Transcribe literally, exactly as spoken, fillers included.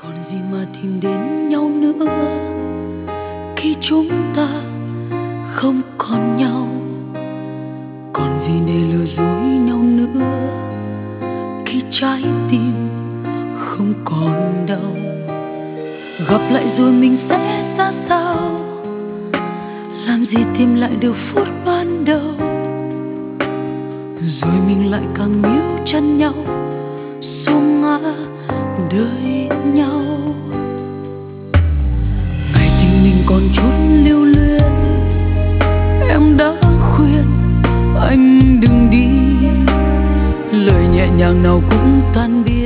Còn gì mà tìm đến nhau nữa khi chúng ta không còn nhau? Còn gì để lừa dối nhau nữa khi trái tim không còn đau? Gặp lại rồi mình sẽ ra sao? Làm gì tìm lại được phút ban đầu? Rồi mình lại càng níu chân nhau, xuống ngã đợi nhau. Ngày tình mình còn chút lưu luyến, em đã khuyên anh đừng đi. Lời nhẹ nhàng nào cũng tan biến